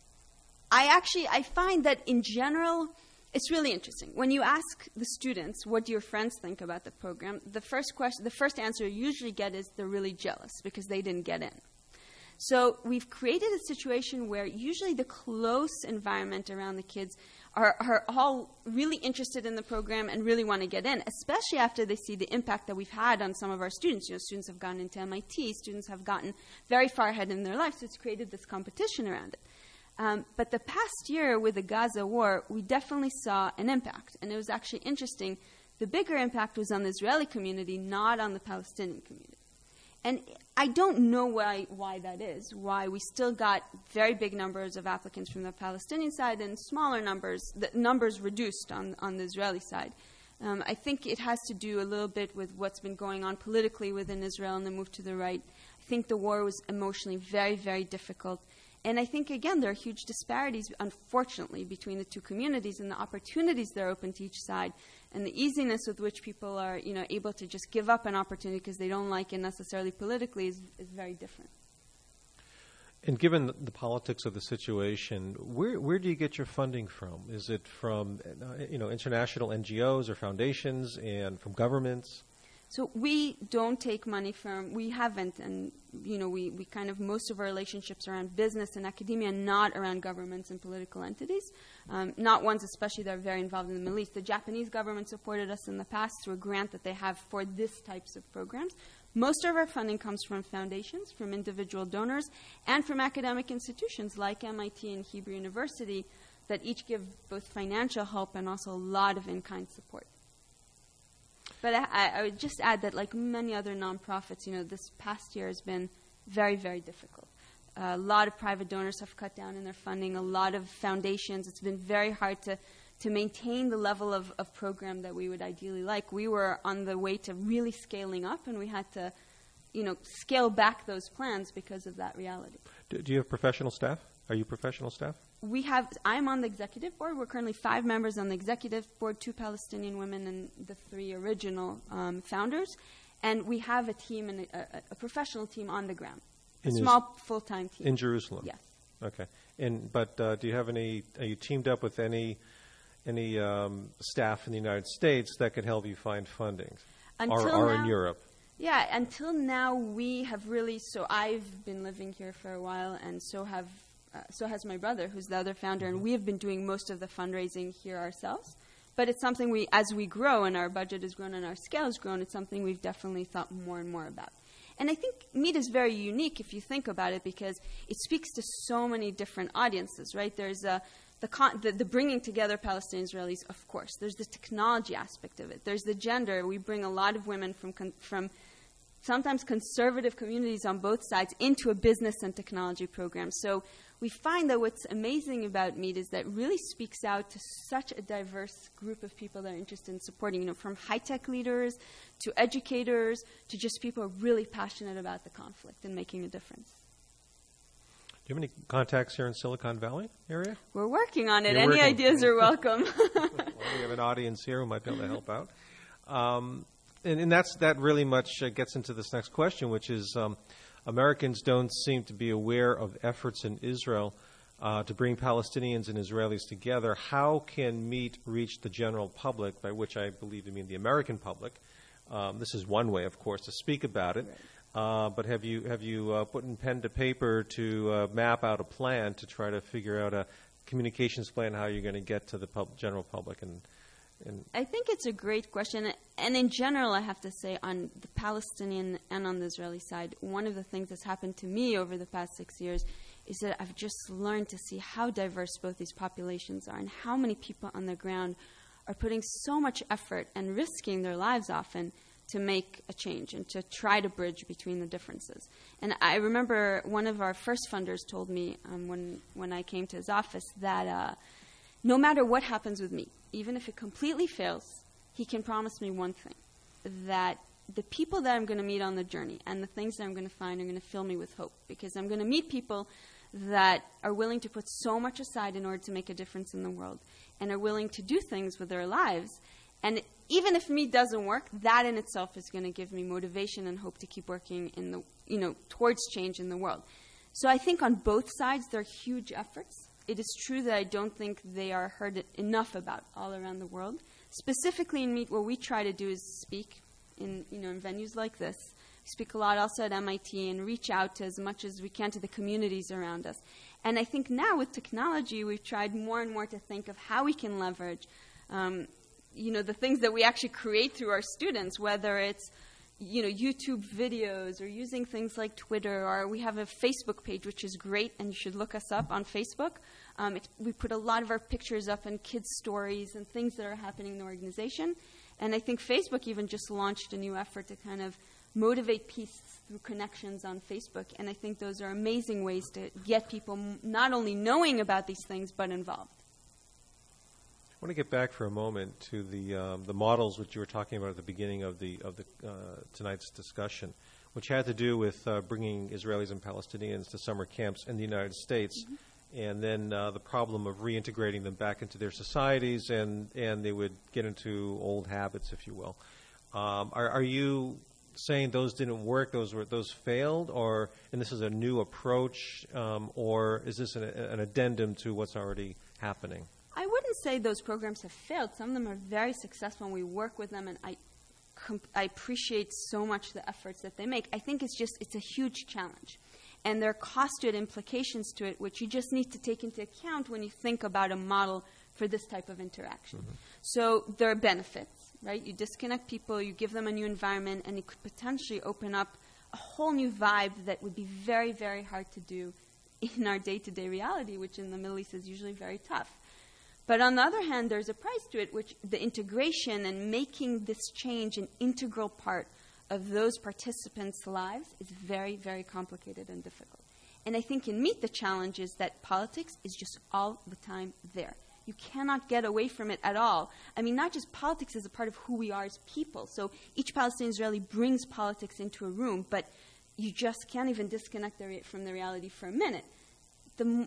I actually, I find that in general, it's really interesting. When you ask the students, what do your friends think about the program, the first question, the first answer you usually get is they're really jealous because they didn't get in. So we've created a situation where usually the close environment around the kids are, are all really interested in the program and really want to get in, especially after they see the impact that we've had on some of our students. You know, students have gotten into M I T, students have gotten very far ahead in their life, so it's created this competition around it. Um, but the past year with the Gaza war, we definitely saw an impact. And it was actually interesting. The bigger impact was on the Israeli community, not on the Palestinian community. And I don't know why, why that is, why we still got very big numbers of applicants from the Palestinian side and smaller numbers, the numbers reduced on, on the Israeli side. Um, I think it has to do a little bit with what's been going on politically within Israel and the move to the right. I think the war was emotionally very, very difficult. And I think, again, there are huge disparities, unfortunately, between the two communities and the opportunities that are open to each side and the easiness with which people are, you know, able to just give up an opportunity because they don't like it necessarily politically is, is very different. And given the, the politics of the situation, where where do you get your funding from? Is it from, uh, you know, international N G Os or foundations and from governments? So we don't take money from, we haven't, and you know, we, we kind of, most of our relationships are around business and academia, not around governments and political entities, um, not ones especially that are very involved in the Middle East. The Japanese government supported us in the past through a grant that they have for this types of programs. Most of our funding comes from foundations, from individual donors, and from academic institutions like M I T and Hebrew University that each give both financial help and also a lot of in-kind support. But I, I would just add that, like many other nonprofits, you know, this past year has been very, very difficult. Uh, a lot of private donors have cut down in their funding. A lot of foundations. It's been very hard to, to maintain the level of, of program that we would ideally like. We were on the way to really scaling up, and we had to, you know, scale back those plans because of that reality. Do, do you have professional staff? Are you professional staff? We have, I'm on the executive board. We're currently five members on the executive board, two Palestinian women and the three original um, founders. And we have a team, and a, a, a professional team on the ground, a in small full-time team. In Jerusalem? Yes. Okay. And But uh, do you have any, are you teamed up with any any um, staff in the United States that could help you find funding? Until or or now, in Europe? Yeah, until now we have really, so I've been living here for a while, and so have Uh, so has my brother, who's the other founder, and we have been doing most of the fundraising here ourselves. But it's something we, as we grow and our budget has grown and our scale has grown, it's something we've definitely thought more and more about. And I think MEET is very unique if you think about it because it speaks to so many different audiences, right? There's a, the, con- the, the bringing together Palestinian Israelis, of course. There's the technology aspect of it. There's the gender. We bring a lot of women from con- from sometimes conservative communities on both sides into a business and technology program. So we find that what's amazing about MEET is that it really speaks out to such a diverse group of people that are interested in supporting, you know, from high-tech leaders to educators to just people who are really passionate about the conflict and making a difference. Do you have any contacts here in Silicon Valley area? We're working on it. You're Any working. ideas are welcome. Well, we have an audience here who might be able to help out. Um, and, and that's that really much uh, gets into this next question, which is um, Americans don't seem to be aware of efforts in Israel uh, to bring Palestinians and Israelis together. How can MEET reach the general public, by which I believe you mean the American public? Um, this is one way, of course, to speak about it. Uh, but have you have you uh, put in pen to paper to uh, map out a plan to try to figure out a communications plan how you're going to get to the pub- general public? And, and I think it's a great question. And in general, I have to say, on the Palestinian and on the Israeli side, one of the things that's happened to me over the past six years is that I've just learned to see how diverse both these populations are and how many people on the ground are putting so much effort and risking their lives often to make a change and to try to bridge between the differences. And I remember one of our first funders told me um, when, when I came to his office that uh, no matter what happens with me, even if it completely fails, he can promise me one thing, that the people that I'm going to meet on the journey and the things that I'm going to find are going to fill me with hope, because I'm going to meet people that are willing to put so much aside in order to make a difference in the world and are willing to do things with their lives. And even if MEET doesn't work, that in itself is going to give me motivation and hope to keep working in the, you know, towards change in the world. So I think on both sides there are huge efforts. It is true that I don't think they are heard enough about all around the world. Specifically in MEET, what we try to do is speak in, you know, in venues like this. We speak a lot also at M I T and reach out to as much as we can to the communities around us. And I think now with technology, we've tried more and more to think of how we can leverage um, you know, the things that we actually create through our students, whether it's, you know, YouTube videos or using things like Twitter, or we have a Facebook page, which is great, and you should look us up on Facebook. Um, it, we put a lot of our pictures up and kids' stories and things that are happening in the organization. And I think Facebook even just launched a new effort to kind of motivate peace through connections on Facebook. And I think those are amazing ways to get people m- not only knowing about these things, but involved. I want to get back for a moment to the um, the models which you were talking about at the beginning of the of the uh, tonight's discussion, which had to do with uh, bringing Israelis and Palestinians to summer camps in the United States, mm-hmm. and then uh, the problem of reintegrating them back into their societies, and, and they would get into old habits, if you will. Um, are, are you saying those didn't work, those were those failed, or and this is a new approach, um, or is this an, an addendum to what's already happening? I wouldn't say those programs have failed. Some of them are very successful, and we work with them, and I, comp- I appreciate so much the efforts that they make. I think it's just, it's a huge challenge. And there are cost to it, implications to it, which you just need to take into account when you think about a model for this type of interaction. Mm-hmm. So there are benefits, right? You disconnect people, you give them a new environment, and it could potentially open up a whole new vibe that would be very, very hard to do in our day-to-day reality, which in the Middle East is usually very tough. But on the other hand, there's a price to it, which the integration and making this change an integral part of those participants' lives is very, very complicated and difficult. And I think in MEET, the challenge is that politics is just all the time there. You cannot get away from it at all. I mean, not just politics is a part of who we are as people. So each Palestinian Israeli brings politics into a room, but you just can't even disconnect the re- from the reality for a minute. The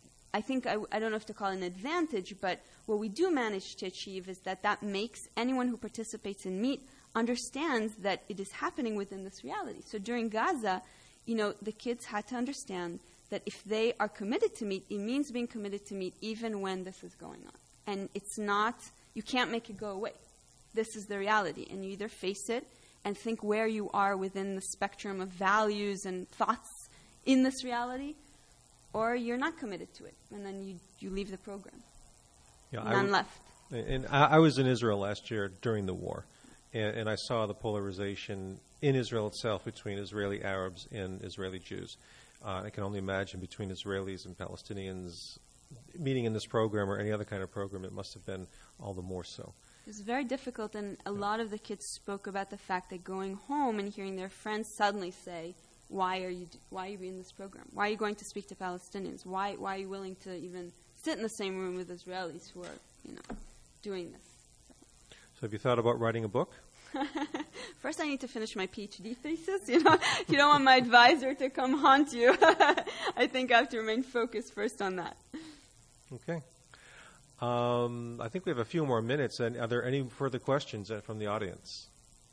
I think, I, I don't know if to call it an advantage, but what we do manage to achieve is that that makes anyone who participates in MEET understands that it is happening within this reality. So during Gaza, you know, the kids had to understand that if they are committed to MEET, it means being committed to MEET even when this is going on. And it's not, you can't make it go away. This is the reality. And you either face it and think where you are within the spectrum of values and thoughts in this reality, or you're not committed to it, and then you, you leave the program. Yeah, None w- left. And I, I was in Israel last year during the war, and, and I saw the polarization in Israel itself between Israeli Arabs and Israeli Jews. Uh, I can only imagine between Israelis and Palestinians meeting in this program or any other kind of program, it must have been all the more so. It was very difficult, and a yeah. lot of the kids spoke about the fact that going home and hearing their friends suddenly say, Why are you why are you in this program? Why are you going to speak to Palestinians? Why why are you willing to even sit in the same room with Israelis who are, you know, doing this? So, so have you thought about writing a book? First, I need to finish my PhD thesis. You know, if you don't want my advisor to come haunt you, I think I have to remain focused first on that. Okay. Um, I think we have a few more minutes. And are there any further questions uh, from the audience?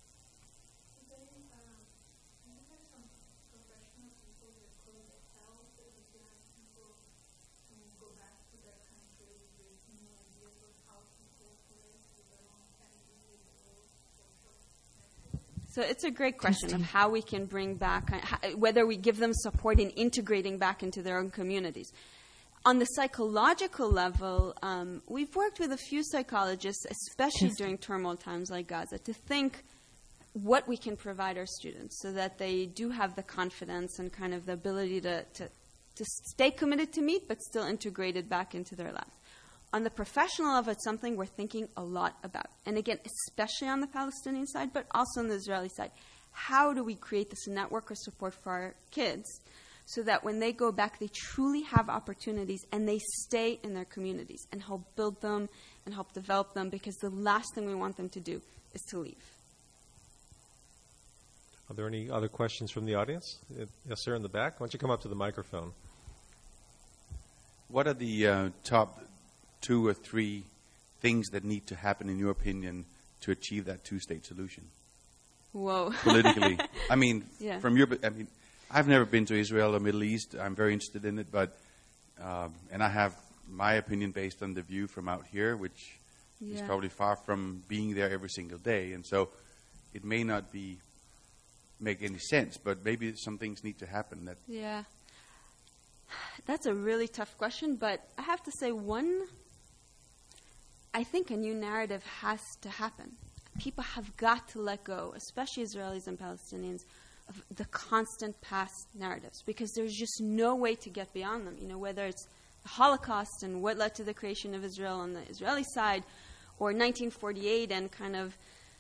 So it's a great question of how we can bring back, how, whether we give them support in integrating back into their own communities. On the psychological level, um, we've worked with a few psychologists, especially during turmoil times like Gaza, to think what we can provide our students so that they do have the confidence and kind of the ability to, to, to stay committed to meet but still integrated back into their lives. On the professional level, it's something we're thinking a lot about. And again, especially on the Palestinian side, but also on the Israeli side. How do we create this network of support for our kids so that when they go back, they truly have opportunities and they stay in their communities and help build them and help develop them, because the last thing we want them to do is to leave. Are there any other questions from the audience? Yes, sir, in the back. Why don't you come up to the microphone? What are the uh, top two or three things that need to happen, in your opinion, to achieve that two-state solution? Whoa. Politically. I mean, yeah. from your, I mean, I've never been to Israel or Middle East. I'm very interested in it, but, um, and I have my opinion based on the view from out here, which yeah. is probably far from being there every single day. And so it may not be, make any sense, but maybe some things need to happen. That yeah. That's a really tough question, but I have to say one, I think a new narrative has to happen. People have got to let go, especially Israelis and Palestinians, of the constant past narratives, because there's just no way to get beyond them. You know, whether it's the Holocaust and what led to the creation of Israel on the Israeli side, or nineteen forty-eight and kind of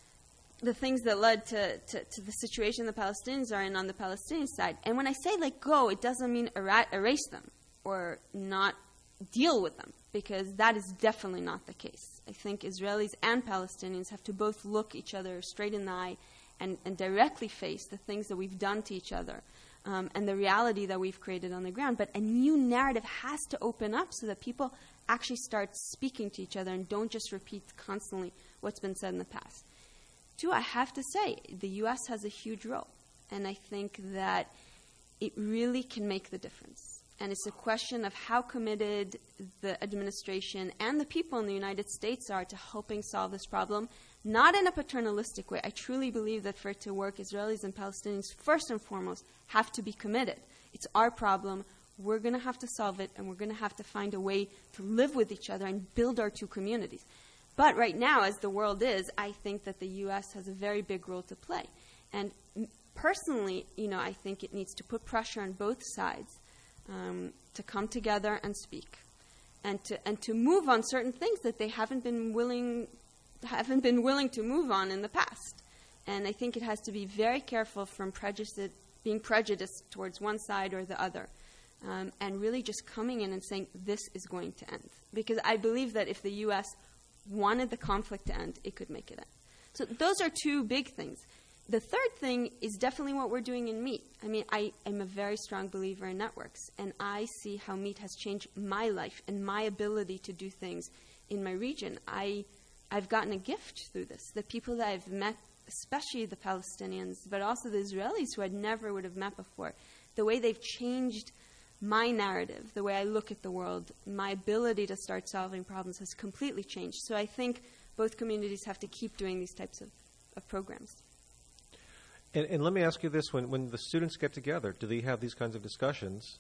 the things that led to, to, to the situation the Palestinians are in on the Palestinian side. And when I say let go, it doesn't mean era- erase them or not deal with them, because that is definitely not the case. I think Israelis and Palestinians have to both look each other straight in the eye and, and directly face the things that we've done to each other um, and the reality that we've created on the ground. But a new narrative has to open up so that people actually start speaking to each other and don't just repeat constantly what's been said in the past. Two, I have to say, the U S has a huge role, and I think that it really can make the difference. And it's a question of how committed the administration and the people in the United States are to helping solve this problem, not in a paternalistic way. I truly believe that for it to work, Israelis and Palestinians, first and foremost, have to be committed. It's our problem. We're going to have to solve it, and we're going to have to find a way to live with each other and build our two communities. But right now, as the world is, I think that the U S has a very big role to play. And m- personally, you know, I think it needs to put pressure on both sides um, to come together and speak, and to and to move on certain things that they haven't been willing haven't been willing to move on in the past. And I think it has to be very careful from prejudice, being prejudiced towards one side or the other, um, and really just coming in and saying this is going to end. Because I believe that if the U S wanted the conflict to end, it could make it end. So those are two big things. The third thing is definitely what we're doing in Meet. I mean, I am a very strong believer in networks, and I see how Meet has changed my life and my ability to do things in my region. I, I've gotten a gift through this. The people that I've met, especially the Palestinians, but also the Israelis who I never would have met before, the way they've changed my narrative, the way I look at the world, my ability to start solving problems has completely changed. So I think both communities have to keep doing these types of, of programs. And, and let me ask you this. When, when the students get together, do they have these kinds of discussions?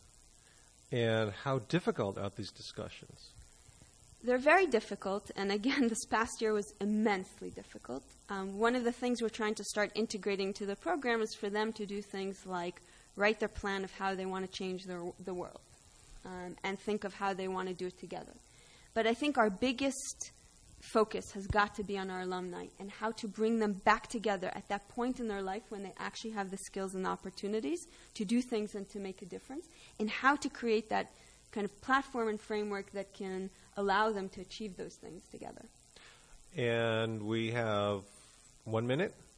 And how difficult are these discussions? They're very difficult. And again, this past year was immensely difficult. Um, one of the things we're trying to start integrating to the program is for them to do things like write their plan of how they want to change their, the world um, and think of how they want to do it together. But I think our biggest focus has got to be on our alumni and how to bring them back together at that point in their life when they actually have the skills and the opportunities to do things and to make a difference, and how to create that kind of platform and framework that can allow them to achieve those things together. And we have one minute.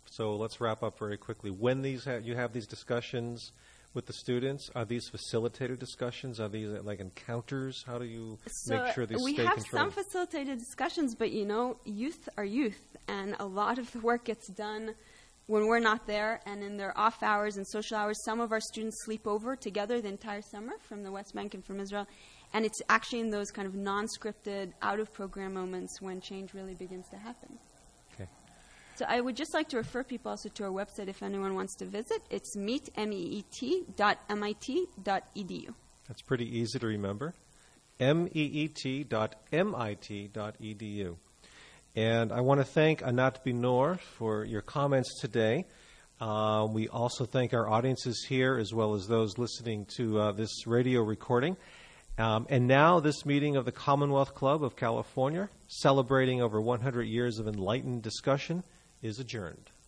So let's wrap up very quickly. When these ha- you have these discussions with the students, are these facilitated discussions? Are these uh, like encounters? How do you So make sure these we stay have controlled? some facilitated discussions, but you know, youth are youth, and a lot of the work gets done when we're not there and in their off hours and social hours. Some of our students sleep over together the entire summer from the West Bank and from Israel, and it's actually in those kind of non-scripted, out-of-program moments when change really begins to happen. Okay. So I would just like to refer people also to our website if anyone wants to visit. It's meet, M E E T, dot M I T dot E D U. That's pretty easy to remember. M E E T dot M I T dot E D U. And I want to thank Anat Binor for your comments today. Uh, we also thank our audiences here as well as those listening to uh, this radio recording. Um, and now this meeting of the Commonwealth Club of California, celebrating over one hundred years of enlightened discussion, is adjourned.